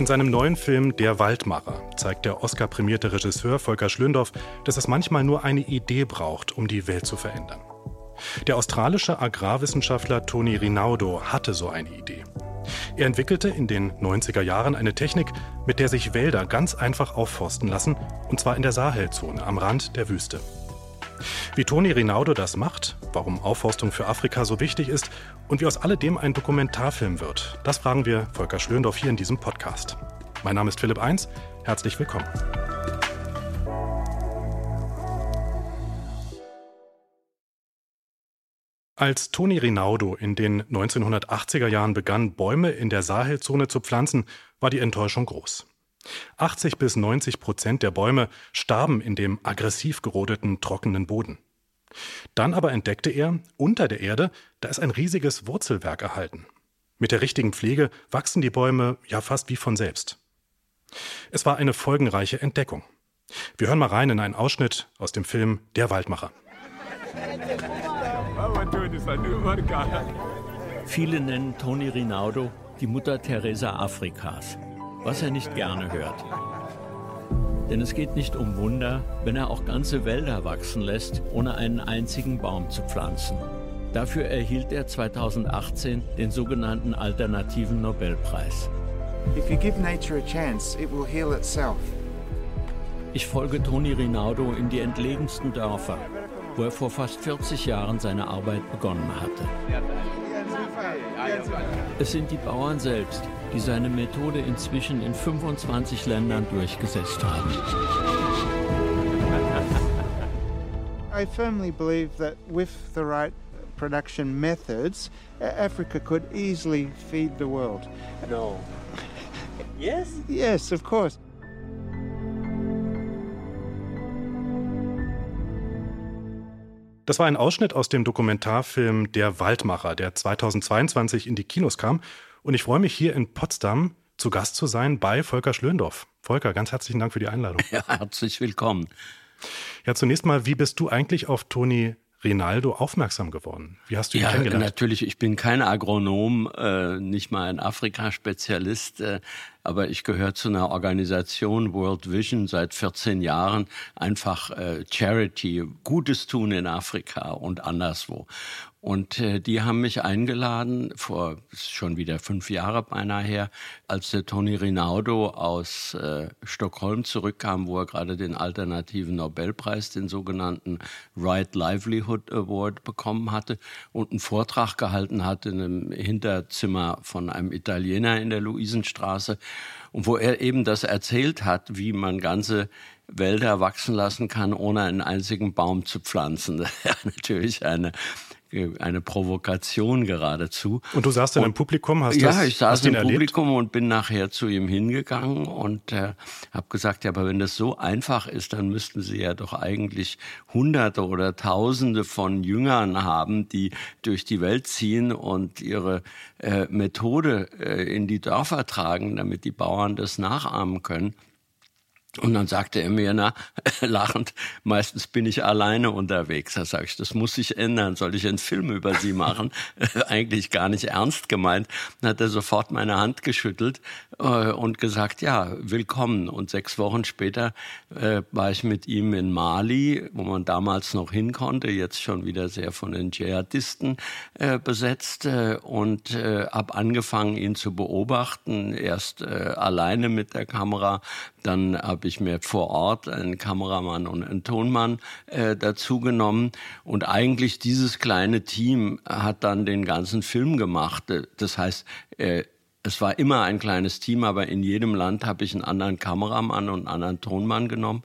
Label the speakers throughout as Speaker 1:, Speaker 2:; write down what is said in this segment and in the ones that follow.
Speaker 1: In seinem neuen Film »Der Waldmacher« zeigt der Oscar-prämierte Regisseur Volker Schlöndorff, dass es manchmal nur eine Idee braucht, um die Welt zu verändern. Der australische Agrarwissenschaftler Tony Rinaudo hatte so eine Idee. Er entwickelte in den 90er Jahren eine Technik, mit der sich Wälder ganz einfach aufforsten lassen, und zwar in der Sahelzone am Rand der Wüste. Wie Tony Rinaudo das macht, warum Aufforstung für Afrika so wichtig ist und wie aus alledem ein Dokumentarfilm wird, das fragen wir Volker Schlöndorff hier in diesem Podcast. Mein Name ist Philipp Eins, herzlich willkommen. Als Tony Rinaudo in den 1980er Jahren begann, Bäume in der Sahelzone zu pflanzen, war die Enttäuschung groß. 80-90% der Bäume starben in dem aggressiv gerodeten, trockenen Boden. Dann aber entdeckte er, unter der Erde, da ist ein riesiges Wurzelwerk erhalten. Mit der richtigen Pflege wachsen die Bäume ja fast wie von selbst. Es war eine folgenreiche Entdeckung. Wir hören mal rein in einen Ausschnitt aus dem Film »Der Waldmacher«.
Speaker 2: Viele nennen Tony Rinaudo die Mutter Teresa Afrikas, was er nicht gerne hört. Denn es geht nicht um Wunder, wenn er auch ganze Wälder wachsen lässt, ohne einen einzigen Baum zu pflanzen. Dafür erhielt er 2018 den sogenannten Alternativen Nobelpreis.
Speaker 3: If you give nature a chance, it will heal itself.
Speaker 2: Ich folge Tony Rinaudo in die entlegensten Dörfer, wo er vor fast 40 Jahren seine Arbeit begonnen hatte. Es sind die Bauern selbst, die seine Methode inzwischen in 25 Ländern durchgesetzt haben.
Speaker 3: I firmly believe that with the right production methods, Africa could easily feed the world.
Speaker 2: No. Yes?
Speaker 3: Yes, of course.
Speaker 1: Das war ein Ausschnitt aus dem Dokumentarfilm »Der Waldmacher«, der 2022 in die Kinos kam. Und ich freue mich, hier in Potsdam zu Gast zu sein bei Volker Schlöndorff. Volker, ganz herzlichen Dank für die Einladung.
Speaker 2: Ja, herzlich willkommen.
Speaker 1: Ja, zunächst mal, wie bist du eigentlich auf Tony Rinaudo aufmerksam geworden? Wie hast du ihn kennengelernt?
Speaker 2: Ja, natürlich, ich bin kein Agronom, nicht mal ein Afrika-Spezialist, aber ich gehöre zu einer Organisation, World Vision, seit 14 Jahren, einfach Charity, Gutes tun in Afrika und anderswo. Und die haben mich eingeladen, vor schon wieder 5 Jahre beinahe her, als der Tony Rinaudo aus Stockholm zurückkam, wo er gerade den alternativen Nobelpreis, den sogenannten Right Livelihood Award bekommen hatte und einen Vortrag gehalten hat in einem Hinterzimmer von einem Italiener in der Luisenstraße. Und wo er eben das erzählt hat, wie man ganze Wälder wachsen lassen kann, ohne einen einzigen Baum zu pflanzen. Das ist ja natürlich eine Provokation geradezu.
Speaker 1: Und du saßt dann im Publikum,
Speaker 2: ich saß im Publikum und bin nachher zu ihm hingegangen und habe gesagt, ja, aber wenn das so einfach ist, dann müssten Sie ja doch eigentlich Hunderte oder Tausende von Jüngern haben, die durch die Welt ziehen und ihre Methode in die Dörfer tragen, damit die Bauern das nachahmen können. Und dann sagte er mir, lachend, meistens bin ich alleine unterwegs. Da sage ich, das muss sich ändern. Soll ich einen Film über Sie machen? Eigentlich gar nicht ernst gemeint. Dann hat er sofort meine Hand geschüttelt und gesagt, ja, willkommen. Und 6 Wochen später war ich mit ihm in Mali, wo man damals noch hin konnte, jetzt schon wieder sehr von den Dschihadisten besetzt und habe angefangen, ihn zu beobachten. Erst alleine mit der Kamera, dann habe ich mir vor Ort einen Kameramann und einen Tonmann dazu genommen. Und eigentlich dieses kleine Team hat dann den ganzen Film gemacht. Das heißt, es war immer ein kleines Team, aber in jedem Land habe ich einen anderen Kameramann und einen anderen Tonmann genommen,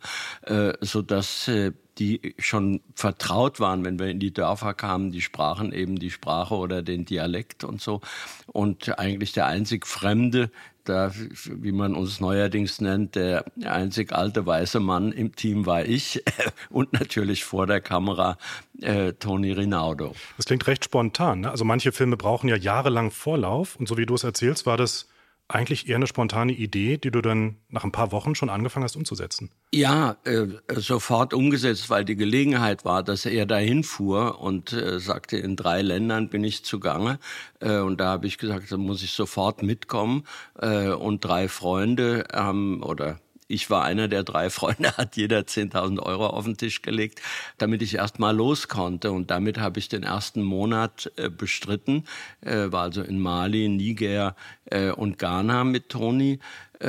Speaker 2: sodass die schon vertraut waren, wenn wir in die Dörfer kamen, die sprachen eben die Sprache oder den Dialekt und so. Und eigentlich der einzig Fremde, da, wie man uns neuerdings nennt, der einzig alte weiße Mann im Team war ich und natürlich vor der Kamera Tony Rinaudo.
Speaker 1: Das klingt recht spontan, ne? Also manche Filme brauchen ja jahrelang Vorlauf und so wie du es erzählst, war das eigentlich eher eine spontane Idee, die du dann nach ein paar Wochen schon angefangen hast umzusetzen.
Speaker 2: Ja, sofort umgesetzt, weil die Gelegenheit war, dass er dahin fuhr und sagte, in 3 Ländern bin ich zugange. Und da habe ich gesagt, da muss ich sofort mitkommen. Und 3 Freunde oder ich war einer der 3 Freunde, hat jeder 10.000 € auf den Tisch gelegt, damit ich erst mal los konnte. Und damit habe ich den ersten Monat bestritten, war also in Mali, Niger und Ghana mit Toni.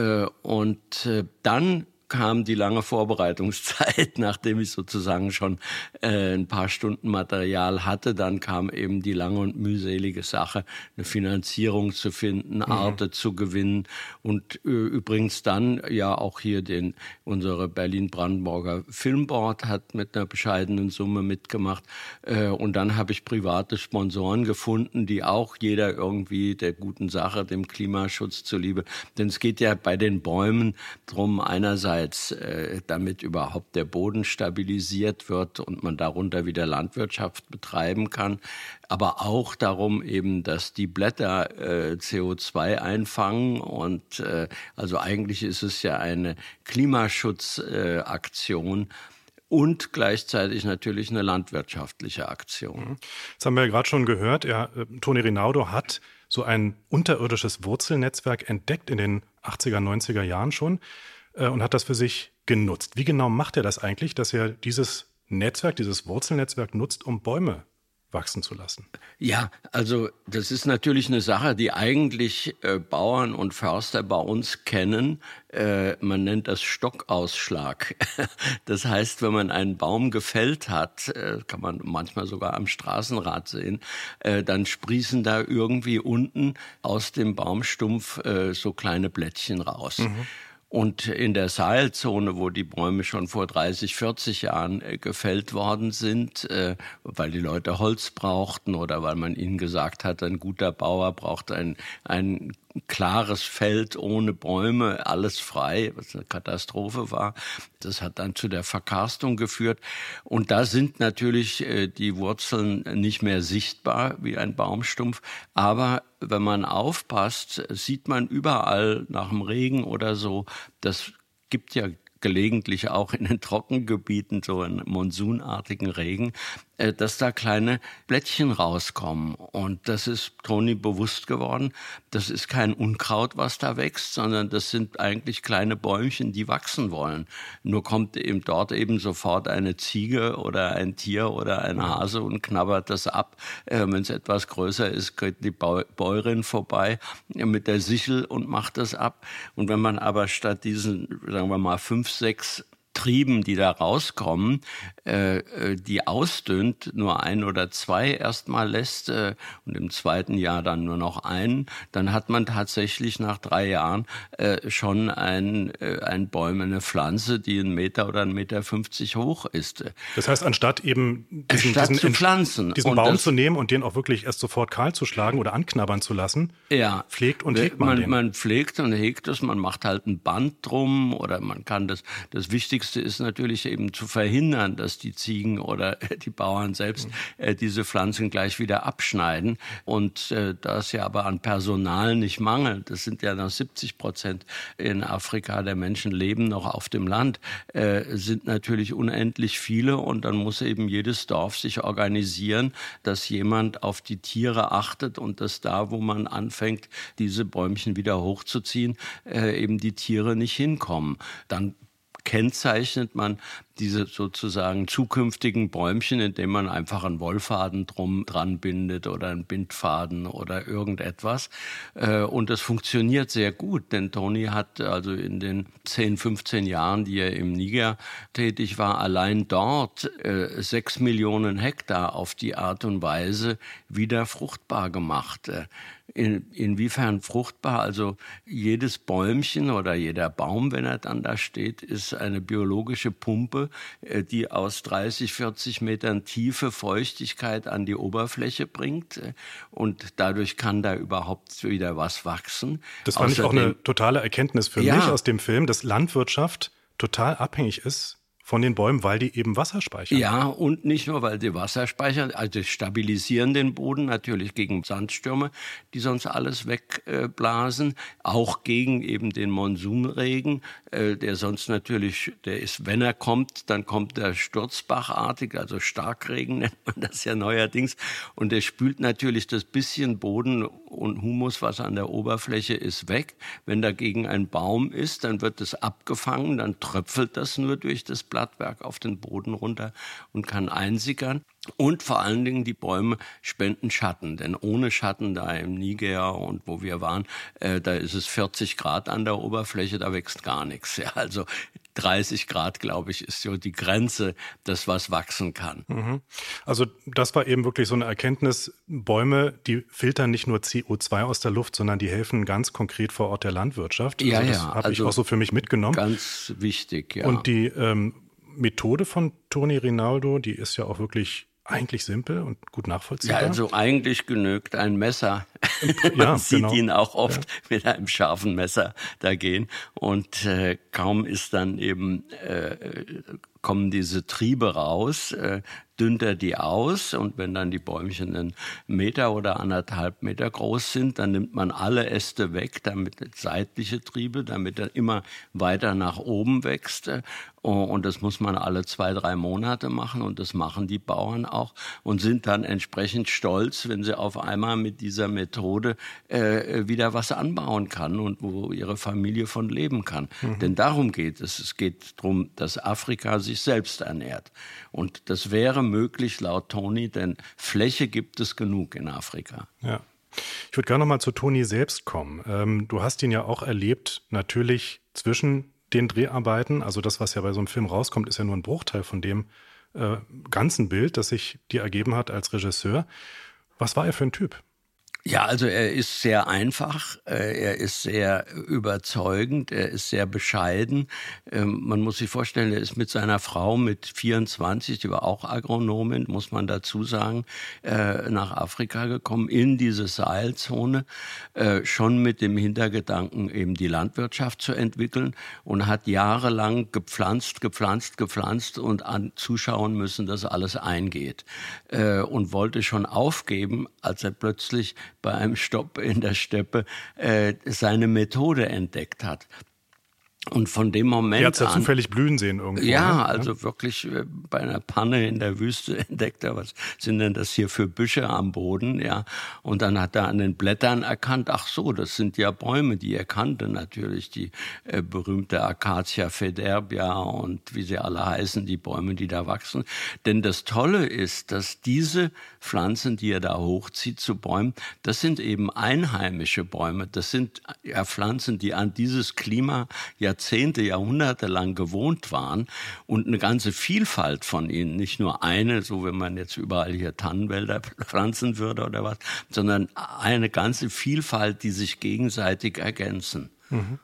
Speaker 2: Und dann kam die lange Vorbereitungszeit, nachdem ich sozusagen schon ein paar Stunden Material hatte. Dann kam eben die lange und mühselige Sache, eine Finanzierung zu finden, Arte zu gewinnen und übrigens dann ja auch hier unsere Berlin-Brandenburger Filmboard hat mit einer bescheidenen Summe mitgemacht. Und dann habe ich private Sponsoren gefunden, die auch jeder irgendwie der guten Sache, dem Klimaschutz zuliebe. Denn es geht ja bei den Bäumen drum, einerseits damit überhaupt der Boden stabilisiert wird und man darunter wieder Landwirtschaft betreiben kann, aber auch darum eben, dass die Blätter CO2 einfangen und also eigentlich ist es ja eine Klimaschutzaktion. Und gleichzeitig natürlich eine landwirtschaftliche Aktion.
Speaker 1: Das haben wir ja gerade schon gehört. Toni Rinaudo hat so ein unterirdisches Wurzelnetzwerk entdeckt in den 80er, 90er Jahren schon und hat das für sich genutzt. Wie genau macht er das eigentlich, dass er dieses Netzwerk, dieses Wurzelnetzwerk nutzt, um Bäume wachsen zu lassen?
Speaker 2: Ja, also das ist natürlich eine Sache, die eigentlich Bauern und Förster bei uns kennen. Man nennt das Stockausschlag. Das heißt, wenn man einen Baum gefällt hat, kann man manchmal sogar am Straßenrad sehen, dann sprießen da irgendwie unten aus dem Baumstumpf so kleine Blättchen raus. Und in der Sahelzone, wo die Bäume schon vor 30, 40 Jahren gefällt worden sind, weil die Leute Holz brauchten oder weil man ihnen gesagt hat, ein guter Bauer braucht ein klares Feld ohne Bäume, alles frei, was eine Katastrophe war. Das hat dann zu der Verkarstung geführt. Und da sind natürlich die Wurzeln nicht mehr sichtbar wie ein Baumstumpf. Aber wenn man aufpasst, sieht man überall nach dem Regen oder so, das gibt ja gelegentlich auch in den Trockengebieten, so in monsunartigen Regen, dass da kleine Blättchen rauskommen. Und das ist Toni bewusst geworden. Das ist kein Unkraut, was da wächst, sondern das sind eigentlich kleine Bäumchen, die wachsen wollen. Nur kommt eben dort eben sofort eine Ziege oder ein Tier oder ein Hase und knabbert das ab. Wenn es etwas größer ist, geht die Bäuerin vorbei mit der Sichel und macht das ab. Und wenn man aber statt diesen, sagen wir mal, 5, 6 Trieben, die da rauskommen, die ausdünnt, nur 1 oder 2 erstmal lässt und im zweiten Jahr dann nur noch einen, dann hat man tatsächlich nach 3 Jahren schon ein Baum, eine Pflanze, die 1 Meter oder 1,50 Meter hoch ist.
Speaker 1: Das heißt, anstatt eben diesen Baum zu nehmen und den auch wirklich erst sofort kahl zu schlagen oder anknabbern zu lassen, pflegt und hegt man den.
Speaker 2: Man pflegt und hegt es, man macht halt ein Band drum oder man kann das Wichtigste ist natürlich eben zu verhindern, dass die Ziegen oder die Bauern selbst diese Pflanzen gleich wieder abschneiden. Und da es ja aber an Personal nicht mangelt, das sind ja noch 70% in Afrika der Menschen leben noch auf dem Land, sind natürlich unendlich viele und dann muss eben jedes Dorf sich organisieren, dass jemand auf die Tiere achtet und dass da, wo man anfängt, diese Bäumchen wieder hochzuziehen, eben die Tiere nicht hinkommen. Dann kennzeichnet man diese sozusagen zukünftigen Bäumchen, indem man einfach einen Wollfaden dran bindet oder einen Bindfaden oder irgendetwas. Und das funktioniert sehr gut, denn Toni hat also in den 10, 15 Jahren, die er im Niger tätig war, allein dort 6 Millionen Hektar auf die Art und Weise wieder fruchtbar gemacht. Inwiefern fruchtbar? Also jedes Bäumchen oder jeder Baum, wenn er dann da steht, ist eine biologische Pumpe, die aus 30, 40 Metern Tiefe Feuchtigkeit an die Oberfläche bringt. Und dadurch kann da überhaupt wieder was wachsen.
Speaker 1: Das fand ich auch eine totale Erkenntnis für mich aus dem Film, dass Landwirtschaft total abhängig ist von den Bäumen, weil die eben Wasser speichern.
Speaker 2: Ja, und nicht nur, weil sie Wasser speichern, also stabilisieren den Boden natürlich gegen Sandstürme, die sonst alles wegblasen, auch gegen eben den Monsunregen, der sonst natürlich, der ist, wenn er kommt, dann kommt der sturzbachartig, also Starkregen nennt man das ja neuerdings, und der spült natürlich das bisschen Boden und Humus, was an der Oberfläche ist, weg. Wenn dagegen ein Baum ist, dann wird es abgefangen, dann tröpfelt das nur durch das Blattwerk auf den Boden runter und kann einsickern. Und vor allen Dingen die Bäume spenden Schatten, denn ohne Schatten da im Niger und wo wir waren, da ist es 40 Grad an der Oberfläche, da wächst gar nichts. Ja, also 30 Grad, glaube ich, ist so die Grenze, dass was wachsen kann.
Speaker 1: Also das war eben wirklich so eine Erkenntnis, Bäume, die filtern nicht nur CO2 aus der Luft, sondern die helfen ganz konkret vor Ort der Landwirtschaft.
Speaker 2: Ja,
Speaker 1: also das habe ich auch so für mich mitgenommen.
Speaker 2: Ganz wichtig, ja.
Speaker 1: Und die Methode von Toni Rinaldo, die ist ja auch wirklich eigentlich simpel und gut nachvollziehbar.
Speaker 2: Ja, also eigentlich genügt ein Messer. Man
Speaker 1: ja,
Speaker 2: sieht
Speaker 1: genau.
Speaker 2: ihn auch oft mit einem scharfen Messer da gehen. Und kaum ist dann eben, kommen diese Triebe raus, dünnt er die aus. Und wenn dann die Bäumchen einen Meter oder 1,5 Meter groß sind, dann nimmt man alle Äste weg, damit seitliche Triebe, damit er immer weiter nach oben wächst. Und das muss man alle 2-3 Monate machen. Und das machen die Bauern auch und sind dann entsprechend stolz, wenn sie auf einmal mit dieser Methode wieder was anbauen kann und wo ihre Familie von leben kann. Denn darum geht es. Es geht darum, dass Afrika sich selbst ernährt. Und das wäre möglich laut Toni, denn Fläche gibt es genug in Afrika.
Speaker 1: Ja. Ich würde gerne noch mal zu Toni selbst kommen. Du hast ihn ja auch erlebt, natürlich zwischen den Dreharbeiten. Also das, was ja bei so einem Film rauskommt, ist ja nur ein Bruchteil von dem ganzen Bild, das sich dir ergeben hat als Regisseur. Was war er für ein Typ?
Speaker 2: Ja, also er ist sehr einfach, er ist sehr überzeugend, er ist sehr bescheiden. Man muss sich vorstellen, er ist mit seiner Frau mit 24, die war auch Agronomin, muss man dazu sagen, nach Afrika gekommen, in diese Sahelzone, schon mit dem Hintergedanken, eben die Landwirtschaft zu entwickeln und hat jahrelang gepflanzt und zuschauen müssen, dass alles eingeht. Und wollte schon aufgeben, als er plötzlich bei einem Stopp in der Steppe seine Methode entdeckt hat. Und von dem Moment an... Er
Speaker 1: hat es ja zufällig blühen sehen irgendwo.
Speaker 2: Ja,
Speaker 1: ne?
Speaker 2: also wirklich bei einer Panne in der Wüste entdeckt er, was sind denn das hier für Büsche am Boden, ja. Und dann hat er an den Blättern erkannt, ach so, das sind ja Bäume, die er kannte natürlich, die berühmte Acacia federbia und wie sie alle heißen, die Bäume, die da wachsen. Denn das Tolle ist, dass diese Pflanzen, die er da hochzieht zu Bäumen, das sind eben einheimische Bäume. Das sind ja Pflanzen, die an dieses Klima Jahrzehnte, Jahrhunderte lang gewohnt waren und eine ganze Vielfalt von ihnen, nicht nur eine, so wenn man jetzt überall hier Tannenwälder pflanzen würde oder was, sondern eine ganze Vielfalt, die sich gegenseitig ergänzen.
Speaker 1: Mhm.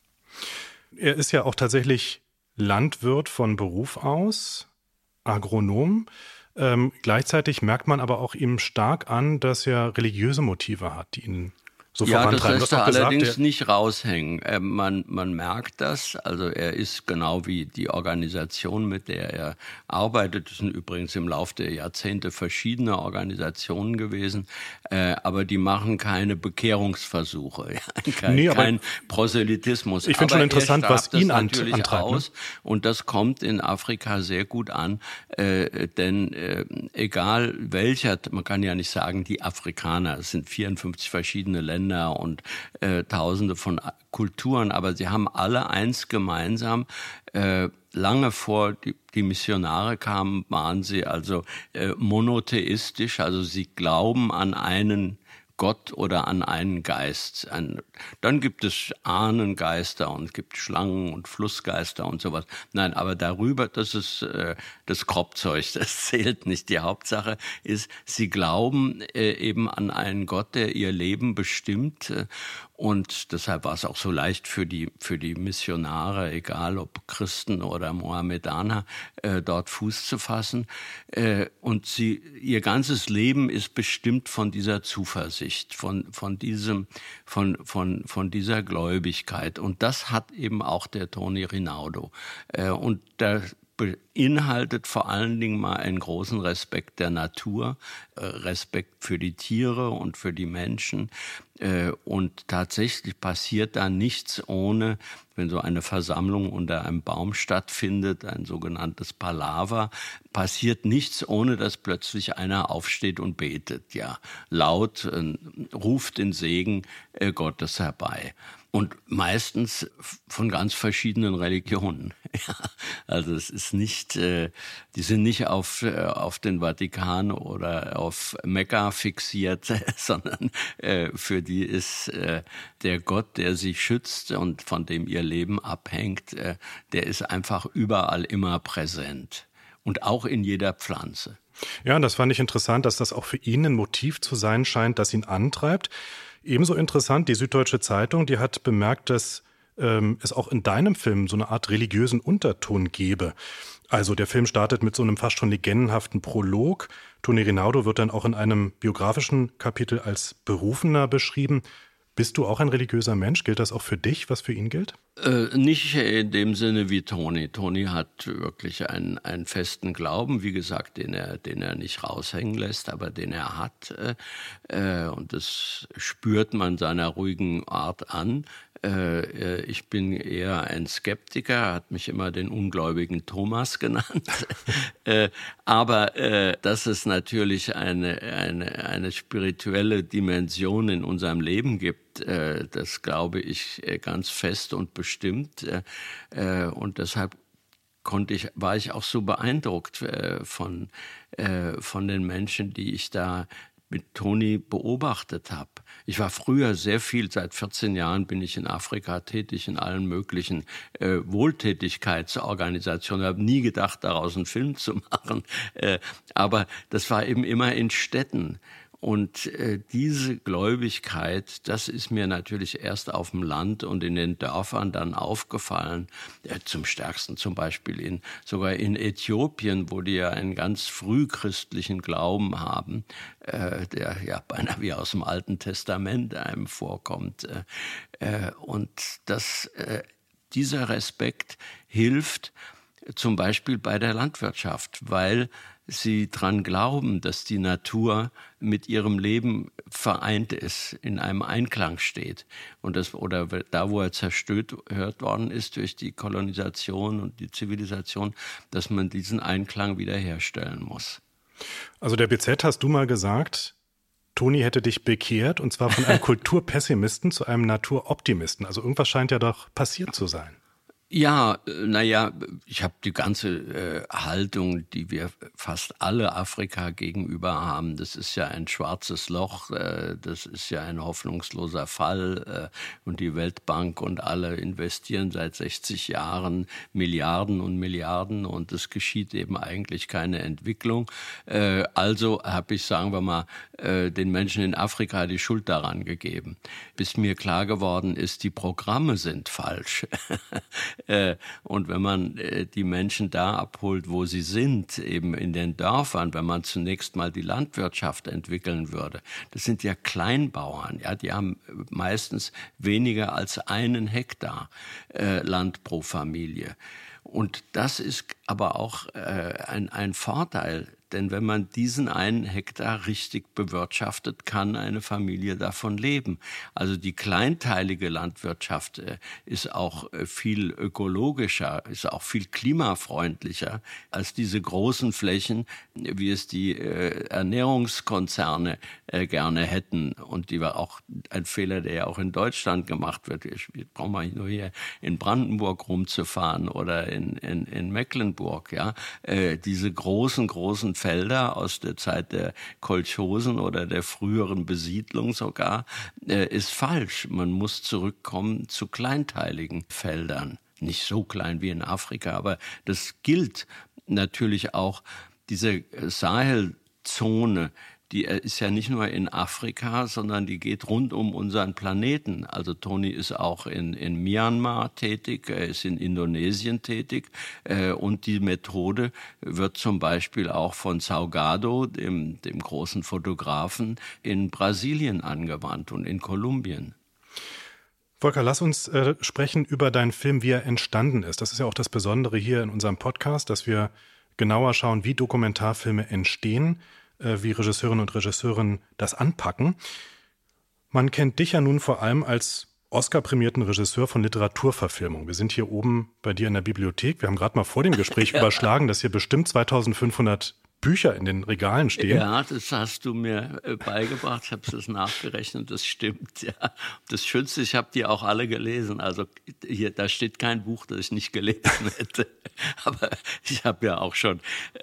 Speaker 1: Er ist ja auch tatsächlich Landwirt von Beruf aus, Agronom. Gleichzeitig merkt man aber auch ihm stark an, dass er religiöse Motive hat, die ihn so vorantreiben.
Speaker 2: Das lässt er allerdings nicht raushängen. Man merkt das. Also er ist genau wie die Organisation, mit der er arbeitet. Das sind übrigens im Laufe der Jahrzehnte verschiedene Organisationen gewesen. Aber die machen keine Bekehrungsversuche, kein Proselytismus.
Speaker 1: Ich finde schon interessant, was ihn antreibt.
Speaker 2: Aus. Und das kommt in Afrika sehr gut an. Denn egal welcher, man kann ja nicht sagen, die Afrikaner, es sind 54 verschiedene Länder, und Tausende von Kulturen, aber sie haben alle eins gemeinsam. Lange vor die Missionare kamen, waren sie also monotheistisch, also sie glauben an einen Gott oder an einen Geist. Dann gibt es Ahnengeister und es gibt Schlangen und Flussgeister und sowas. Nein, aber darüber, das ist das Kropfzeug, das zählt nicht. Die Hauptsache ist, sie glauben eben an einen Gott, der ihr Leben bestimmt. Und deshalb war es auch so leicht für die Missionare, egal ob Christen oder Mohammedaner, dort Fuß zu fassen. Und ihr ganzes Leben ist bestimmt von dieser Zuversicht, von dieser Gläubigkeit. Und das hat eben auch der Toni Rinaldo. Und da beinhaltet vor allen Dingen mal einen großen Respekt der Natur, Respekt für die Tiere und für die Menschen. Und tatsächlich passiert da nichts ohne, wenn so eine Versammlung unter einem Baum stattfindet, ein sogenanntes Palaver, passiert nichts, ohne dass plötzlich einer aufsteht und betet, ja, laut, ruft den Segen Gottes herbei. Und meistens von ganz verschiedenen Religionen. Ja, also es ist nicht, die sind nicht auf den Vatikan oder auf Mekka fixiert, sondern für die ist der Gott, der sie schützt und von dem ihr Leben abhängt, der ist einfach überall immer präsent und auch in jeder Pflanze.
Speaker 1: Ja, und das fand ich interessant, dass das auch für ihn ein Motiv zu sein scheint, das ihn antreibt. Ebenso interessant, die Süddeutsche Zeitung, die hat bemerkt, dass es auch in deinem Film so eine Art religiösen Unterton gebe. Also der Film startet mit so einem fast schon legendenhaften Prolog. Toni Rinaudo wird dann auch in einem biografischen Kapitel als Berufener beschrieben. Bist du auch ein religiöser Mensch? Gilt das auch für dich, was für ihn gilt?
Speaker 2: Nicht in dem Sinne wie Toni. Toni hat wirklich einen festen Glauben, wie gesagt, den er nicht raushängen lässt, aber den er hat. Und das spürt man seiner ruhigen Art an. Ich bin eher ein Skeptiker, er hat mich immer den ungläubigen Thomas genannt. Aber dass es natürlich eine spirituelle Dimension in unserem Leben gibt, das glaube ich ganz fest und bestimmt. Und deshalb war ich auch so beeindruckt von den Menschen, die ich da mit Toni beobachtet habe. Ich war früher sehr viel, seit 14 Jahren bin ich in Afrika tätig, in allen möglichen Wohltätigkeitsorganisationen. Ich habe nie gedacht, daraus einen Film zu machen. Aber das war eben immer in Städten. Und diese Gläubigkeit, das ist mir natürlich erst auf dem Land und in den Dörfern dann aufgefallen. Zum stärksten zum Beispiel sogar in Äthiopien, wo die ja einen ganz frühchristlichen Glauben haben, der ja beinahe wie aus dem Alten Testament einem vorkommt. Und dieser Respekt hilft zum Beispiel bei der Landwirtschaft, weil sie dran glauben, dass die Natur mit ihrem Leben vereint ist, in einem Einklang steht. Und oder da, wo er zerstört worden ist durch die Kolonisation und die Zivilisation, dass man diesen Einklang wiederherstellen muss.
Speaker 1: Also der BZ hast du mal gesagt, Toni hätte dich bekehrt, und zwar von einem Kulturpessimisten zu einem Naturoptimisten. Also irgendwas scheint ja doch passiert zu sein.
Speaker 2: Ja, ich habe die ganze Haltung, die wir fast alle Afrika gegenüber haben. Das ist ja ein schwarzes Loch, das ist ja ein hoffnungsloser Fall. Und die Weltbank und alle investieren seit 60 Jahren Milliarden und Milliarden und es geschieht eben eigentlich keine Entwicklung. Also habe ich, sagen wir mal, den Menschen in Afrika die Schuld daran gegeben. Bis mir klar geworden ist, die Programme sind falsch. Und wenn man die Menschen da abholt, wo sie sind, eben in den Dörfern, wenn man zunächst mal die Landwirtschaft entwickeln würde, das sind ja Kleinbauern, ja, die haben meistens weniger als 1 Hektar Land pro Familie. Und das ist aber auch ein Vorteil, denn wenn man diesen 1 Hektar richtig bewirtschaftet, kann eine Familie davon leben. Also die kleinteilige Landwirtschaft ist auch viel ökologischer, ist auch viel klimafreundlicher als diese großen Flächen, wie es die Ernährungskonzerne gerne hätten. Und die war auch ein Fehler, der ja auch in Deutschland gemacht wird. Ich brauche mal nur hier in Brandenburg rumzufahren oder in Mecklenburg. Ja, diese großen Felder aus der Zeit der Kolchosen oder der früheren Besiedlung sogar, ist falsch. Man muss zurückkommen zu kleinteiligen Feldern. Nicht so klein wie in Afrika, aber das gilt natürlich auch. Diese Sahelzone, die ist ja nicht nur in Afrika, sondern die geht rund um unseren Planeten. Also Toni ist auch in Myanmar tätig, er ist in Indonesien tätig und die Methode wird zum Beispiel auch von Salgado, dem großen Fotografen, in Brasilien angewandt und in Kolumbien.
Speaker 1: Volker, lass uns sprechen über deinen Film, wie er entstanden ist. Das ist ja auch das Besondere hier in unserem Podcast, dass wir genauer schauen, wie Dokumentarfilme entstehen, wie Regisseurinnen und Regisseure das anpacken. Man kennt dich ja nun vor allem als Oscar-prämierten Regisseur von Literaturverfilmung. Wir sind hier oben bei dir in der Bibliothek. Wir haben gerade mal vor dem Gespräch überschlagen, dass hier bestimmt 2500 Bücher in den Regalen stehen.
Speaker 2: Ja, das hast du mir beigebracht. Ich habe es nachgerechnet, das stimmt. Ja. Das Schönste, ich habe die auch alle gelesen. Also hier, da steht kein Buch, das ich nicht gelesen hätte. Aber ich habe ja auch schon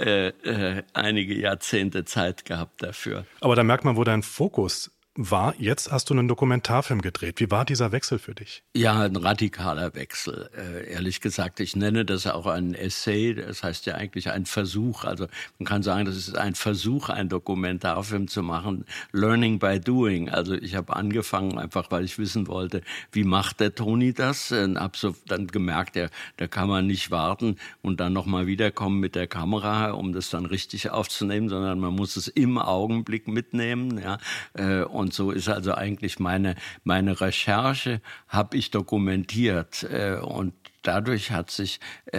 Speaker 2: einige Jahrzehnte Zeit gehabt dafür.
Speaker 1: Aber da merkt man, wo dein Fokus war. Jetzt hast du einen Dokumentarfilm gedreht. Wie war dieser Wechsel für dich?
Speaker 2: Ja, ein radikaler Wechsel. Ehrlich gesagt, ich nenne das auch ein Essay. Das heißt ja eigentlich ein Versuch. Also man kann sagen, das ist ein Versuch, einen Dokumentarfilm zu machen. Learning by doing. Also ich habe angefangen, einfach weil ich wissen wollte, wie macht der Toni das? Und habe so dann gemerkt, da kann man nicht warten und dann nochmal wiederkommen mit der Kamera, um das dann richtig aufzunehmen, sondern man muss es im Augenblick mitnehmen. Ja. Und so ist also eigentlich meine Recherche, habe ich dokumentiert. Und dadurch hat sich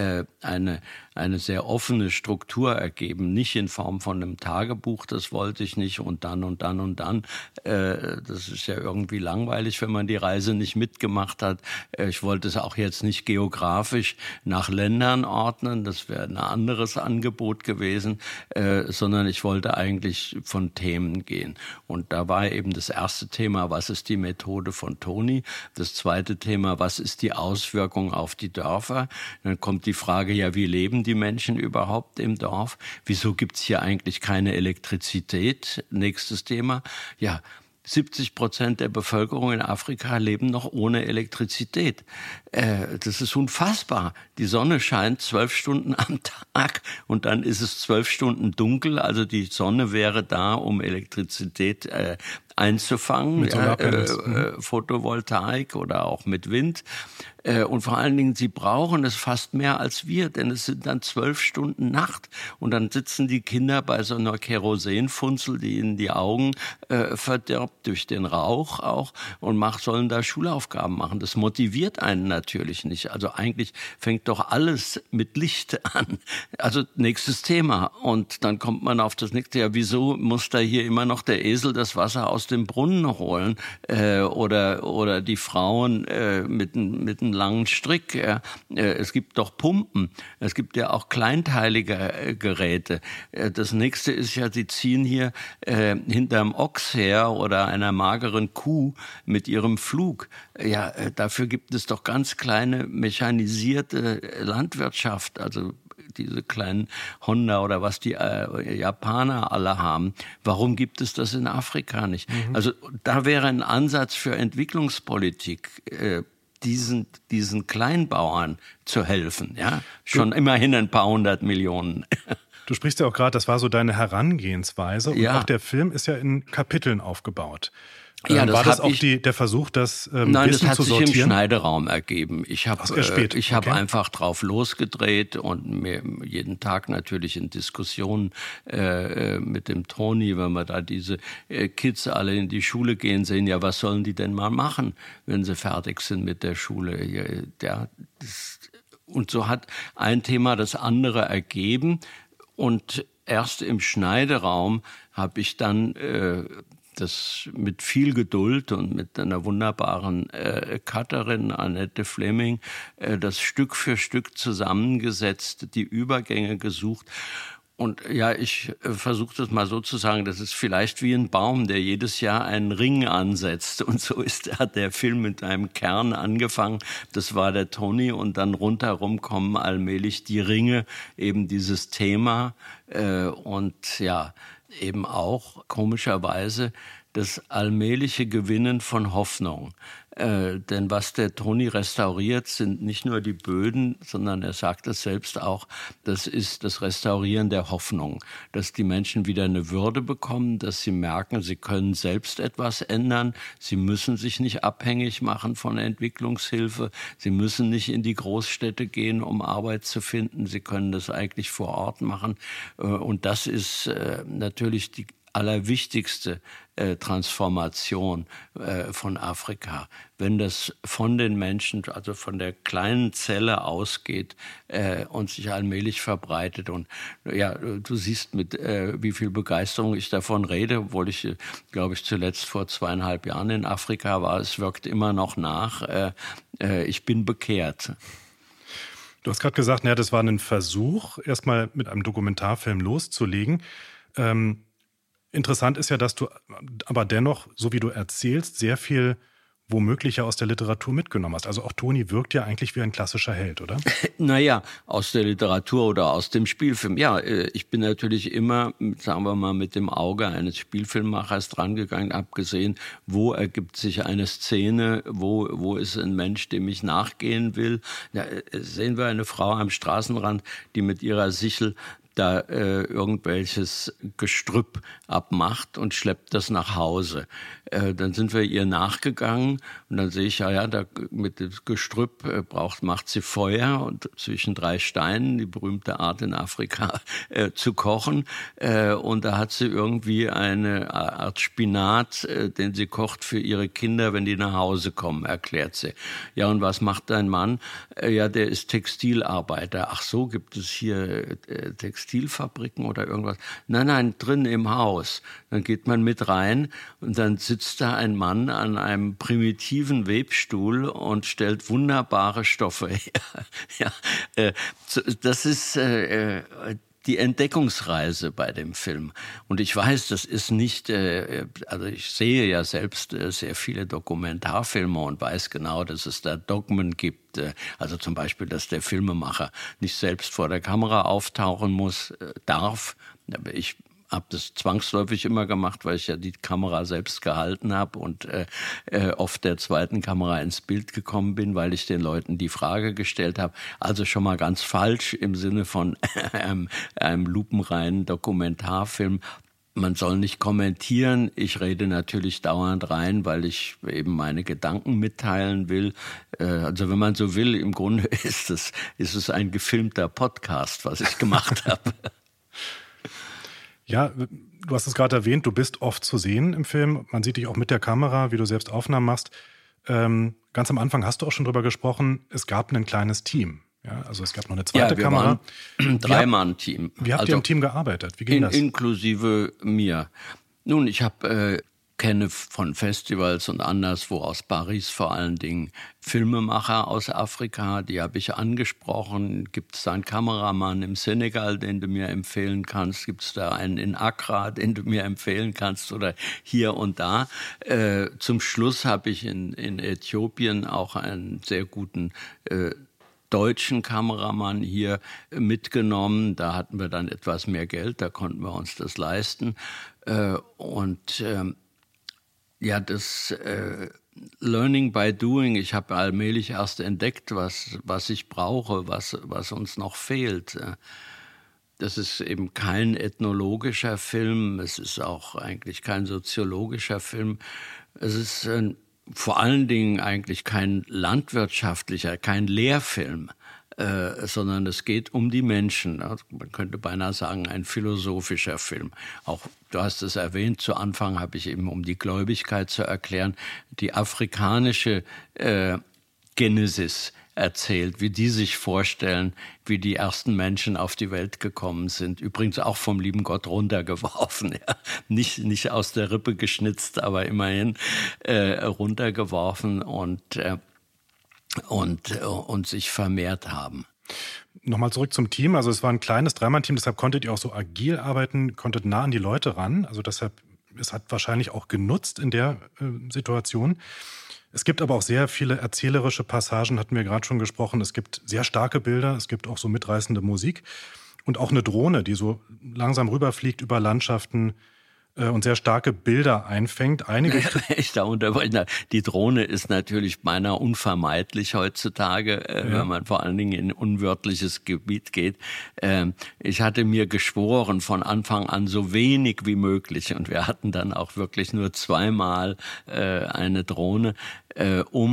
Speaker 2: eine sehr offene Struktur ergeben, nicht in Form von einem Tagebuch, das wollte ich nicht und dann und dann und dann. Das ist ja irgendwie langweilig, wenn man die Reise nicht mitgemacht hat. Ich wollte es auch jetzt nicht geografisch nach Ländern ordnen, das wäre ein anderes Angebot gewesen, sondern ich wollte eigentlich von Themen gehen. Und da war eben das erste Thema, was ist die Methode von Toni? Das zweite Thema, was ist die Auswirkung auf die Dörfer? Dann kommt die Frage, ja, wie leben die Menschen überhaupt im Dorf? Wieso gibt's hier eigentlich keine Elektrizität? Nächstes Thema. Ja, 70% der Bevölkerung in Afrika leben noch ohne Elektrizität. Das ist unfassbar. Die Sonne scheint 12 Stunden am Tag und dann ist es 12 Stunden dunkel. Also die Sonne wäre da, um Elektrizität einzufangen,
Speaker 1: mit
Speaker 2: Photovoltaik oder auch mit Wind. Und vor allen Dingen, sie brauchen es fast mehr als wir, denn es sind dann 12 Stunden Nacht. Und dann sitzen die Kinder bei so einer Kerosinfunzel, die ihnen die Augen verdirbt durch den Rauch auch und sollen da Schulaufgaben machen. Das motiviert einen natürlich nicht. Also eigentlich fängt doch alles mit Licht an. Also nächstes Thema. Und dann kommt man auf das nächste. Ja, wieso muss da hier immer noch der Esel das Wasser aus dem Brunnen holen? Oder die Frauen mit einem langen Strick. Es gibt doch Pumpen. Es gibt ja auch kleinteilige Geräte. Das nächste ist ja, sie ziehen hier hinterm Ochs her oder einer mageren Kuh mit ihrem Flug. Ja, dafür gibt es doch ganz kleine mechanisierte Landwirtschaft, also diese kleinen Honda oder was die Japaner alle haben. Warum gibt es das in Afrika nicht? Also da wäre ein Ansatz für Entwicklungspolitik, diesen Kleinbauern zu helfen. Ja, schon immerhin ein paar 100 Millionen.
Speaker 1: Du sprichst ja auch gerade, das war so deine Herangehensweise und
Speaker 2: ja.
Speaker 1: Auch der Film ist ja in Kapiteln aufgebaut.
Speaker 2: Ja,
Speaker 1: war das auch der Versuch, das Wissen zu sortieren?
Speaker 2: Nein, das hat sich im Schneideraum ergeben. Ich habe
Speaker 1: okay.
Speaker 2: einfach drauf losgedreht und mir jeden Tag natürlich in Diskussionen mit dem Toni, wenn wir da diese Kids alle in die Schule gehen sehen, ja, was sollen die denn mal machen, wenn sie fertig sind mit der Schule? Und so hat ein Thema das andere ergeben und erst im Schneideraum habe ich dann das mit viel Geduld und mit einer wunderbaren Cutterin, Annette Fleming, das Stück für Stück zusammengesetzt, die Übergänge gesucht. Und ja, ich versuche das mal so zu sagen, das ist vielleicht wie ein Baum, der jedes Jahr einen Ring ansetzt. Und so hat der Film mit einem Kern angefangen. Das war der Toni und dann rundherum kommen allmählich die Ringe, eben dieses Thema. Und ja, eben auch komischerweise das allmähliche Gewinnen von Hoffnung. Denn was der Toni restauriert, sind nicht nur die Böden, sondern er sagt es selbst auch, das ist das Restaurieren der Hoffnung. Dass die Menschen wieder eine Würde bekommen, dass sie merken, sie können selbst etwas ändern, sie müssen sich nicht abhängig machen von Entwicklungshilfe, sie müssen nicht in die Großstädte gehen, um Arbeit zu finden, sie können das eigentlich vor Ort machen. Und das ist natürlich die allerwichtigste Transformation von Afrika. Wenn das von den Menschen, also von der kleinen Zelle ausgeht und sich allmählich verbreitet. Und ja, du siehst, mit wie viel Begeisterung ich davon rede, obwohl ich, glaube ich, zuletzt vor 2,5 Jahren in Afrika war. Es wirkt immer noch nach. Ich bin bekehrt.
Speaker 1: Du hast gerade gesagt, das war ein Versuch, erstmal mit einem Dokumentarfilm loszulegen. Interessant ist ja, dass du aber dennoch, so wie du erzählst, sehr viel womöglich ja aus der Literatur mitgenommen hast. Also auch Toni wirkt ja eigentlich wie ein klassischer Held, oder?
Speaker 2: Naja, aus der Literatur oder aus dem Spielfilm. Ja, ich bin natürlich immer, sagen wir mal, mit dem Auge eines Spielfilmemachers drangegangen, habe gesehen, wo ergibt sich eine Szene, wo ist ein Mensch, dem ich nachgehen will. Da sehen wir eine Frau am Straßenrand, die mit ihrer Sichel da irgendwelches Gestrüpp abmacht und schleppt das nach Hause. Dann sind wir ihr nachgegangen und dann sehe ich, da mit dem Gestrüpp macht sie Feuer und zwischen 3 Steinen, die berühmte Art in Afrika zu kochen. Und da hat sie irgendwie eine Art Spinat, den sie kocht für ihre Kinder, wenn die nach Hause kommen, erklärt sie. Ja, und was macht dein Mann? Ja, der ist Textilarbeiter. Ach so, gibt es hier Textilfabriken oder irgendwas? Nein, drin im Haus. Dann geht man mit rein und dann sitzt da ein Mann an einem primitiven Webstuhl und stellt wunderbare Stoffe her. Ja, das ist die Entdeckungsreise bei dem Film. Und ich weiß, das ist nicht, also ich sehe ja selbst sehr viele Dokumentarfilme und weiß genau, dass es da Dogmen gibt. Also zum Beispiel, dass der Filmemacher nicht selbst vor der Kamera auftauchen darf. Aber ich habe das zwangsläufig immer gemacht, weil ich ja die Kamera selbst gehalten habe und oft der zweiten Kamera ins Bild gekommen bin, weil ich den Leuten die Frage gestellt habe. Also schon mal ganz falsch im Sinne von einem lupenreinen Dokumentarfilm. Man soll nicht kommentieren. Ich rede natürlich dauernd rein, weil ich eben meine Gedanken mitteilen will. Also wenn man so will, im Grunde ist es ein gefilmter Podcast, was ich gemacht habe.
Speaker 1: Ja, du hast es gerade erwähnt, du bist oft zu sehen im Film. Man sieht dich auch mit der Kamera, wie du selbst Aufnahmen machst. Ganz am Anfang hast du auch schon drüber gesprochen, es gab ein kleines Team. Ja, also es gab noch eine zweite Kamera.
Speaker 2: Waren 3-Mann-Team.
Speaker 1: Wie habt ihr im Team gearbeitet? Wie ging das?
Speaker 2: Inklusive mir. Nun, ich kenne von Festivals und anderswo aus Paris vor allen Dingen Filmemacher aus Afrika, die habe ich angesprochen. Gibt es da einen Kameramann im Senegal, den du mir empfehlen kannst? Gibt es da einen in Accra, den du mir empfehlen kannst? Oder hier und da. Zum Schluss habe ich in Äthiopien auch einen sehr guten deutschen Kameramann hier mitgenommen. Da hatten wir dann etwas mehr Geld, da konnten wir uns das leisten. Das Learning by Doing, ich habe allmählich erst entdeckt, was ich brauche, was uns noch fehlt. Das ist eben kein ethnologischer Film, es ist auch eigentlich kein soziologischer Film. Es ist vor allen Dingen eigentlich kein landwirtschaftlicher, kein Lehrfilm, sondern es geht um die Menschen. Man könnte beinahe sagen, ein philosophischer Film. Auch, du hast es erwähnt, zu Anfang habe ich eben, um die Gläubigkeit zu erklären, die afrikanische Genesis erzählt, wie die sich vorstellen, wie die ersten Menschen auf die Welt gekommen sind. Übrigens auch vom lieben Gott runtergeworfen. Ja. Nicht aus der Rippe geschnitzt, aber immerhin runtergeworfen und sich vermehrt haben.
Speaker 1: Nochmal zurück zum Team. Also es war ein kleines 3-Mann-Team, deshalb konntet ihr auch so agil arbeiten, konntet nah an die Leute ran. Also deshalb, es hat wahrscheinlich auch genutzt in der Situation. Es gibt aber auch sehr viele erzählerische Passagen, hatten wir gerade schon gesprochen. Es gibt sehr starke Bilder, es gibt auch so mitreißende Musik und auch eine Drohne, die so langsam rüberfliegt über Landschaften und sehr starke Bilder einfängt.
Speaker 2: Ich da unterbreche. Die Drohne ist natürlich beinahe unvermeidlich heutzutage, wenn man vor allen Dingen in unwirtliches Gebiet geht. Ich hatte mir geschworen, von Anfang an so wenig wie möglich, und wir hatten dann auch wirklich nur 2-mal eine Drohne, um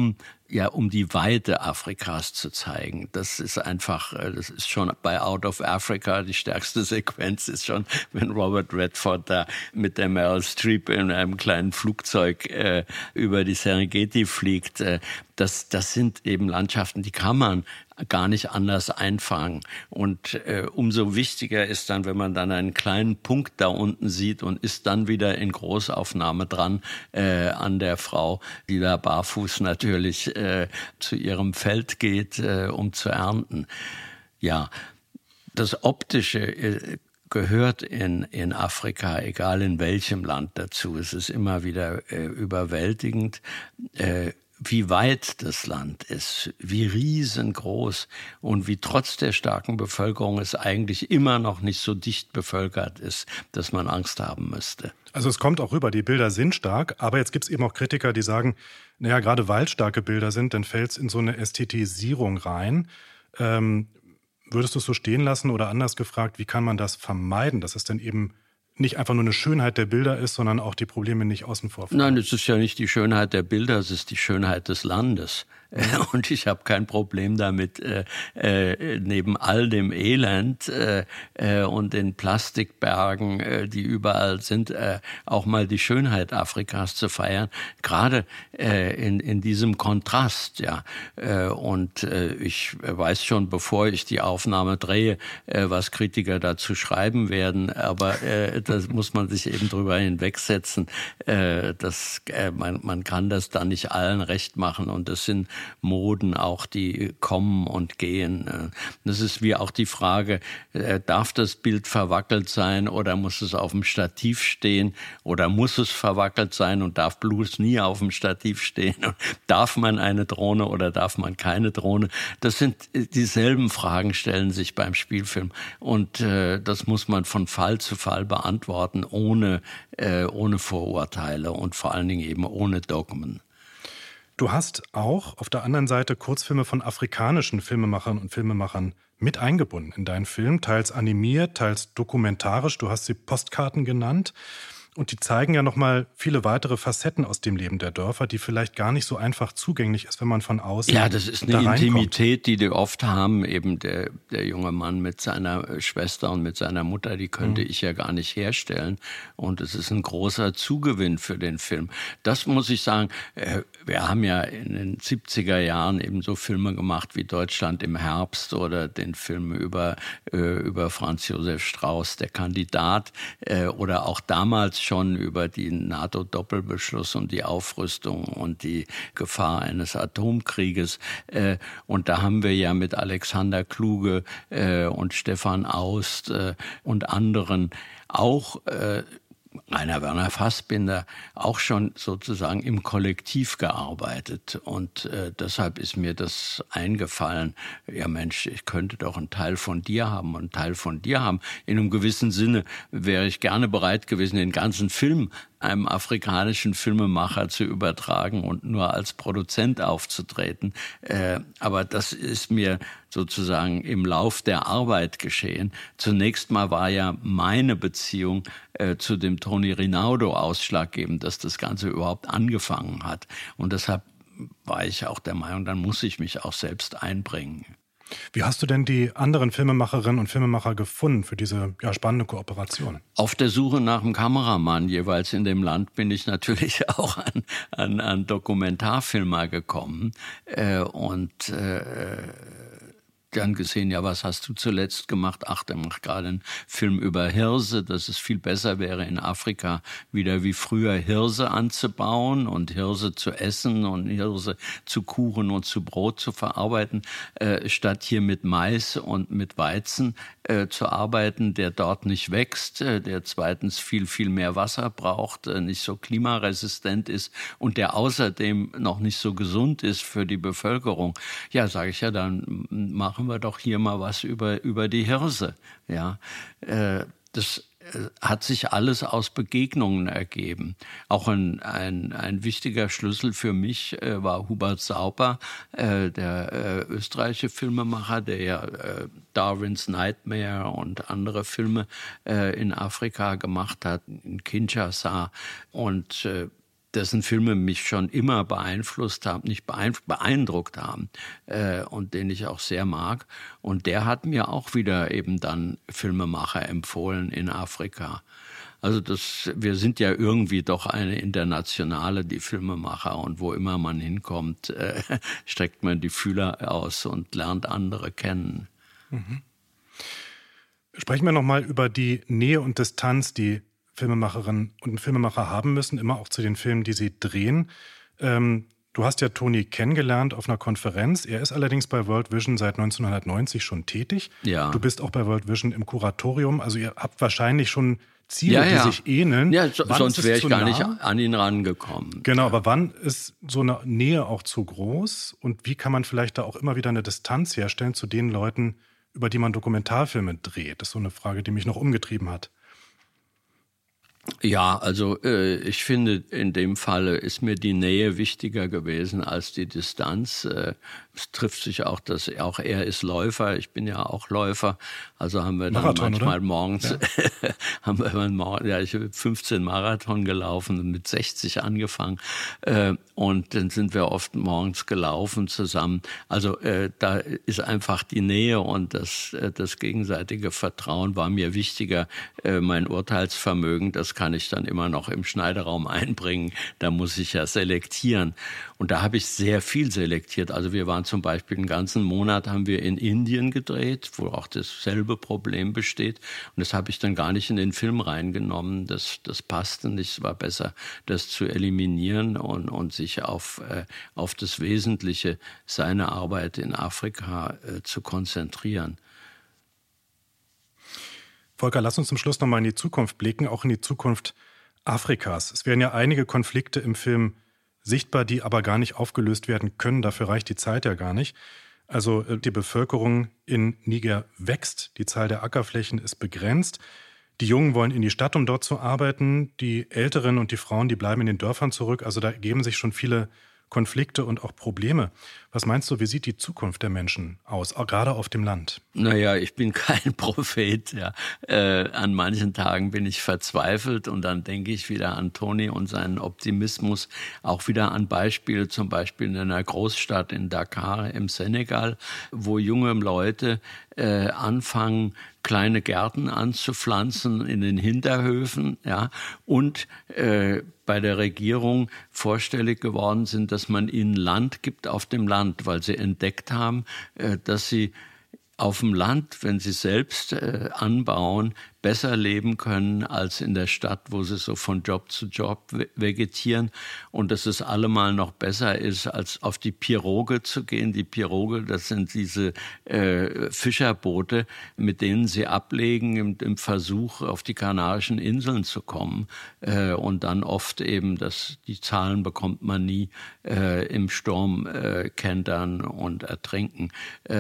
Speaker 2: ja, um die Weite Afrikas zu zeigen. Das ist einfach, das ist schon bei Out of Africa, die stärkste Sequenz ist schon, wenn Robert Redford da mit der Meryl Streep in einem kleinen Flugzeug über die Serengeti fliegt. Das sind eben Landschaften, die kann man gar nicht anders einfangen. Und umso wichtiger ist dann, wenn man dann einen kleinen Punkt da unten sieht und ist dann wieder in Großaufnahme dran an der Frau, die da barfuß natürlich zu ihrem Feld geht, um zu ernten. Ja, das Optische gehört in Afrika, egal in welchem Land, dazu. Es ist immer wieder überwältigend, wie weit das Land ist, wie riesengroß und wie trotz der starken Bevölkerung es eigentlich immer noch nicht so dicht bevölkert ist, dass man Angst haben müsste.
Speaker 1: Also es kommt auch rüber, die Bilder sind stark, aber jetzt gibt es eben auch Kritiker, die sagen, naja, gerade weil starke Bilder sind, dann fällt es in so eine Ästhetisierung rein. Würdest du es so stehen lassen oder anders gefragt, wie kann man das vermeiden, dass es dann eben nicht einfach nur eine Schönheit der Bilder ist, sondern auch die Probleme nicht außen vor fallen?
Speaker 2: Nein, es ist ja nicht die Schönheit der Bilder, es ist die Schönheit des Landes. Und ich habe kein Problem damit, neben all dem Elend und den Plastikbergen, die überall sind, auch mal die Schönheit Afrikas zu feiern. Gerade in diesem Kontrast, ja. Und ich weiß schon, bevor ich die Aufnahme drehe, was Kritiker dazu schreiben werden. Aber das muss man sich eben drüber hinwegsetzen. Man kann das dann nicht allen recht machen. Und das sind Moden auch, die kommen und gehen. Das ist wie auch die Frage, darf das Bild verwackelt sein oder muss es auf dem Stativ stehen oder muss es verwackelt sein und darf bloß nie auf dem Stativ stehen? Darf man eine Drohne oder darf man keine Drohne? Das sind dieselben Fragen, stellen sich beim Spielfilm und das muss man von Fall zu Fall beantworten, ohne Vorurteile und vor allen Dingen eben ohne Dogmen.
Speaker 1: Du hast auch auf der anderen Seite Kurzfilme von afrikanischen Filmemachern und Filmemachern mit eingebunden in deinen Film, teils animiert, teils dokumentarisch. Du hast sie Postkarten genannt. Und die zeigen ja nochmal viele weitere Facetten aus dem Leben der Dörfer, die vielleicht gar nicht so einfach zugänglich ist, wenn man von außen
Speaker 2: Ja, das ist eine Intimität, die oft haben. Eben der junge Mann mit seiner Schwester und mit seiner Mutter, die könnte ich ja gar nicht herstellen. Und es ist ein großer Zugewinn für den Film. Das muss ich sagen, wir haben ja in den 70er Jahren eben so Filme gemacht wie Deutschland im Herbst oder den Film über Franz Josef Strauß, der Kandidat, oder auch damals schon über den NATO-Doppelbeschluss und die Aufrüstung und die Gefahr eines Atomkrieges. Und da haben wir ja mit Alexander Kluge und Stefan Aust und anderen auch Rainer Werner Fassbinder auch schon sozusagen im Kollektiv gearbeitet. Und deshalb ist mir das eingefallen, ja Mensch, ich könnte doch einen Teil von dir haben und einen Teil von dir haben. In einem gewissen Sinne wäre ich gerne bereit gewesen, den ganzen Film einem afrikanischen Filmemacher zu übertragen und nur als Produzent aufzutreten. Aber das ist mir sozusagen im Lauf der Arbeit geschehen. Zunächst mal war ja meine Beziehung zu dem Toni Rinaudo ausschlaggebend, dass das Ganze überhaupt angefangen hat. Und deshalb war ich auch der Meinung, dann muss ich mich auch selbst einbringen.
Speaker 1: Wie hast du denn die anderen Filmemacherinnen und Filmemacher gefunden für diese spannende Kooperation?
Speaker 2: Auf der Suche nach einem Kameramann jeweils in dem Land bin ich natürlich auch an Dokumentarfilmer gekommen und dann gesehen, ja, was hast du zuletzt gemacht? Ach, der macht gerade einen Film über Hirse, dass es viel besser wäre, in Afrika wieder wie früher Hirse anzubauen und Hirse zu essen und Hirse zu Kuchen und zu Brot zu verarbeiten, statt hier mit Mais und mit Weizen zu arbeiten, der dort nicht wächst, der zweitens viel, viel mehr Wasser braucht, nicht so klimaresistent ist und der außerdem noch nicht so gesund ist für die Bevölkerung. Ja, sage ich ja, dann machen wir doch hier mal was über die Hirse. Ja, das hat sich alles aus Begegnungen ergeben. Auch ein wichtiger Schlüssel für mich war Hubert Sauper, der österreichische Filmemacher, der ja Darwin's Nightmare und andere Filme in Afrika gemacht hat, in Kinshasa. Und dessen Filme mich schon immer beeinflusst haben, nicht beeindruckt haben und den ich auch sehr mag. Und der hat mir auch wieder eben dann Filmemacher empfohlen in Afrika. Also wir sind ja irgendwie doch eine Internationale, die Filmemacher. Und wo immer man hinkommt, streckt man die Fühler aus und lernt andere kennen.
Speaker 1: Mhm. Sprechen wir nochmal über die Nähe und Distanz, die Filmemacherinnen und Filmemacher haben müssen, immer auch zu den Filmen, die sie drehen. Du hast ja Tony kennengelernt auf einer Konferenz. Er ist allerdings bei World Vision seit 1990 schon tätig.
Speaker 2: Ja.
Speaker 1: Du bist auch bei World Vision im Kuratorium. Also ihr habt wahrscheinlich schon Ziele, die sich ähneln.
Speaker 2: Ja, sonst wäre ich gar nicht an ihn rangekommen.
Speaker 1: Genau, aber wann ist so eine Nähe auch zu groß? Und wie kann man vielleicht da auch immer wieder eine Distanz herstellen zu den Leuten, über die man Dokumentarfilme dreht? Das ist so eine Frage, die mich noch umgetrieben hat.
Speaker 2: Ja, also ich finde, in dem Falle ist mir die Nähe wichtiger gewesen als die Distanz. Es trifft sich auch, dass auch er ist Läufer, ich bin ja auch Läufer. Also haben wir dann
Speaker 1: Marathon,
Speaker 2: manchmal
Speaker 1: oder?
Speaker 2: morgens, ich habe 15 Marathon gelaufen und mit 60 angefangen. Und dann sind wir oft morgens gelaufen zusammen. Also da ist einfach die Nähe und das gegenseitige Vertrauen war mir wichtiger. Mein Urteilsvermögen, das kann ich dann immer noch im Schneideraum einbringen. Da muss ich ja selektieren. Und da habe ich sehr viel selektiert. Also wir waren zum Beispiel einen ganzen Monat haben wir in Indien gedreht, wo auch dasselbe Problem besteht. Und das habe ich dann gar nicht in den Film reingenommen. Das passte nicht. Es war besser, das zu eliminieren und sich auf das Wesentliche, seine Arbeit in Afrika zu konzentrieren.
Speaker 1: Volker, lass uns zum Schluss nochmal in die Zukunft blicken, auch in die Zukunft Afrikas. Es werden ja einige Konflikte im Film sichtbar, die aber gar nicht aufgelöst werden können. Dafür reicht die Zeit ja gar nicht. Also die Bevölkerung in Niger wächst, die Zahl der Ackerflächen ist begrenzt. Die Jungen wollen in die Stadt, um dort zu arbeiten. Die Älteren und die Frauen, die bleiben in den Dörfern zurück. Also da ergeben sich schon viele Konflikte und auch Probleme. Was meinst du, wie sieht die Zukunft der Menschen aus, auch gerade auf dem Land?
Speaker 2: Naja, ich bin kein Prophet. Ja. An manchen Tagen bin ich verzweifelt und dann denke ich wieder an Tony und seinen Optimismus, auch wieder an Beispiele, zum Beispiel in einer Großstadt in Dakar im Senegal, wo junge Leute anfangen, kleine Gärten anzupflanzen in den Hinterhöfen, ja, und bei der Regierung vorstellig geworden sind, dass man ihnen Land gibt auf dem Land, weil sie entdeckt haben, dass sie auf dem Land, wenn sie selbst anbauen, besser leben können als in der Stadt, wo sie so von Job zu Job vegetieren und dass es allemal noch besser ist, als auf die Pirogue zu gehen. Die Pirogue, das sind diese Fischerboote, mit denen sie ablegen im Versuch, auf die Kanarischen Inseln zu kommen und dann oft eben, die Zahlen bekommt man nie, im Sturm kentern und ertrinken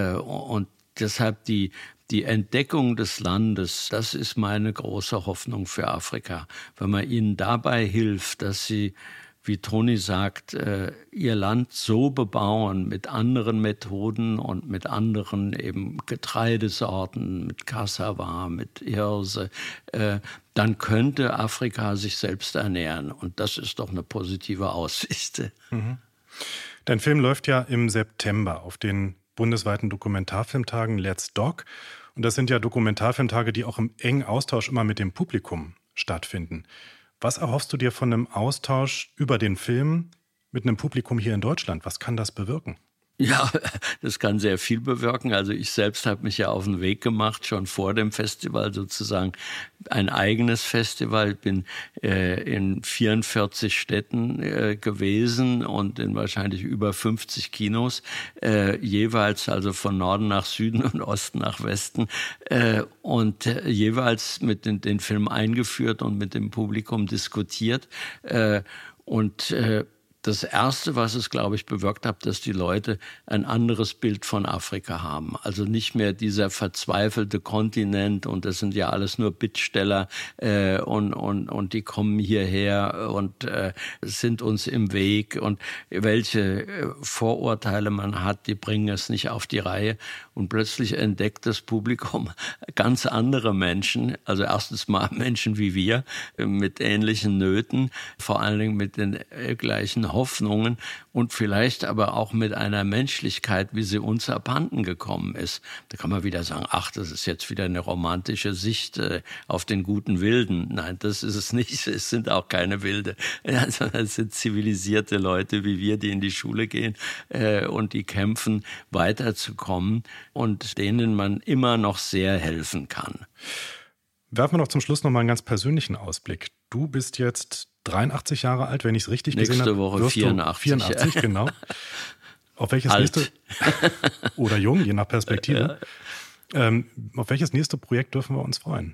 Speaker 2: und deshalb die Entdeckung des Landes, das ist meine große Hoffnung für Afrika. Wenn man ihnen dabei hilft, dass sie, wie Tony sagt, ihr Land so bebauen mit anderen Methoden und mit anderen eben Getreidesorten, mit Cassava, mit Hirse, dann könnte Afrika sich selbst ernähren. Und das ist doch eine positive Aussicht.
Speaker 1: Mhm. Dein Film läuft ja im September auf den bundesweiten Dokumentarfilmtagen Let's Doc. Und das sind ja Dokumentarfilmtage, die auch im engen Austausch immer mit dem Publikum stattfinden. Was erhoffst du dir von einem Austausch über den Film mit einem Publikum hier in Deutschland? Was kann das bewirken?
Speaker 2: Ja, das kann sehr viel bewirken. Also ich selbst habe mich ja auf den Weg gemacht, schon vor dem Festival sozusagen ein eigenes Festival. Ich bin in 44 Städten gewesen und in wahrscheinlich über 50 Kinos, jeweils also von Norden nach Süden und Osten nach Westen und jeweils mit den Film eingeführt und mit dem Publikum diskutiert und das Erste, was es, glaube ich, bewirkt hat, dass die Leute ein anderes Bild von Afrika haben. Also nicht mehr dieser verzweifelte Kontinent und das sind ja alles nur Bittsteller und die kommen hierher und sind uns im Weg und welche Vorurteile man hat, die bringen es nicht auf die Reihe. Und plötzlich entdeckt das Publikum ganz andere Menschen, also erstens mal Menschen wie wir, mit ähnlichen Nöten, vor allen Dingen mit den gleichen Hoffnungen und vielleicht aber auch mit einer Menschlichkeit, wie sie uns abhanden gekommen ist. Da kann man wieder sagen, ach, das ist jetzt wieder eine romantische Sicht auf den guten Wilden. Nein, das ist es nicht. Es sind auch keine Wilde. Also, es sind zivilisierte Leute wie wir, die in die Schule gehen und die kämpfen, weiterzukommen und denen man immer noch sehr helfen kann.
Speaker 1: Werfen wir noch zum Schluss noch mal einen ganz persönlichen Ausblick. Du bist jetzt 83 Jahre alt, wenn ich es richtig gesehen habe.
Speaker 2: Nächste Woche 84.
Speaker 1: 84, genau. Auf welches nächste oder jung, je nach Perspektive. Ja. Auf welches nächste Projekt dürfen wir uns freuen?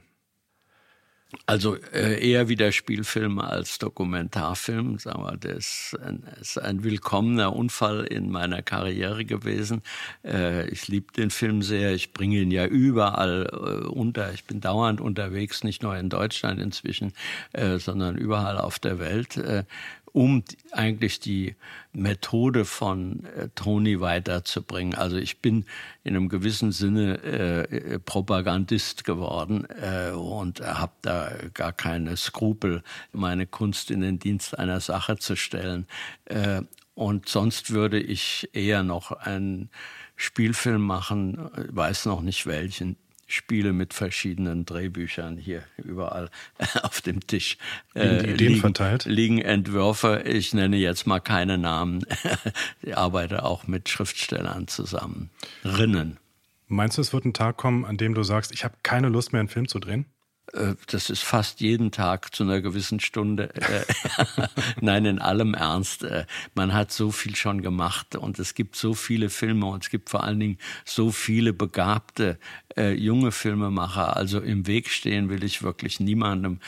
Speaker 2: Also eher wieder Spielfilm als Dokumentarfilm. Sagen wir, das ist ein willkommener Unfall in meiner Karriere gewesen. Ich liebe den Film sehr. Ich bringe ihn ja überall unter. Ich bin dauernd unterwegs, nicht nur in Deutschland inzwischen, sondern überall auf der Welt, um eigentlich die Methode von Tony weiterzubringen. Also ich bin in einem gewissen Sinne Propagandist geworden und habe da gar keine Skrupel, meine Kunst in den Dienst einer Sache zu stellen. Und sonst würde ich eher noch einen Spielfilm machen, weiß noch nicht welchen. Spiele mit verschiedenen Drehbüchern hier überall auf dem Tisch.
Speaker 1: Die Ideen verteilt?
Speaker 2: Liegen Entwürfe, ich nenne jetzt mal keine Namen. Ich arbeite auch mit Schriftstellern zusammen.
Speaker 1: Meinst du, es wird ein Tag kommen, an dem du sagst, ich habe keine Lust mehr, einen Film zu drehen?
Speaker 2: Das ist fast jeden Tag zu einer gewissen Stunde. Nein, in allem Ernst. Man hat so viel schon gemacht und es gibt so viele Filme und es gibt vor allen Dingen so viele begabte junge Filmemacher. Also im Weg stehen will ich wirklich niemandem.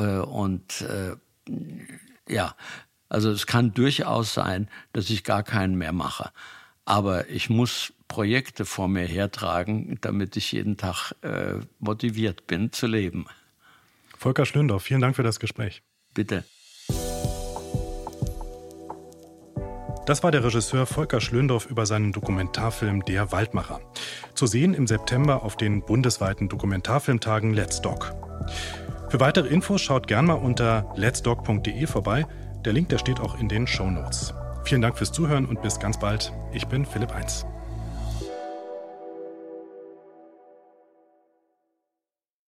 Speaker 2: Ja, also es kann durchaus sein, dass ich gar keinen mehr mache. Aber ich muss Projekte vor mir hertragen, damit ich jeden Tag motiviert bin zu leben.
Speaker 1: Volker Schlöndorff, vielen Dank für das Gespräch.
Speaker 2: Bitte.
Speaker 1: Das war der Regisseur Volker Schlöndorff über seinen Dokumentarfilm Der Waldmacher. Zu sehen im September auf den bundesweiten Dokumentarfilmtagen Let's Doc. Für weitere Infos schaut gern mal unter letsdoc.de vorbei. Der Link, der steht auch in den Shownotes. Vielen Dank fürs Zuhören und bis ganz bald. Ich bin Philipp Eins.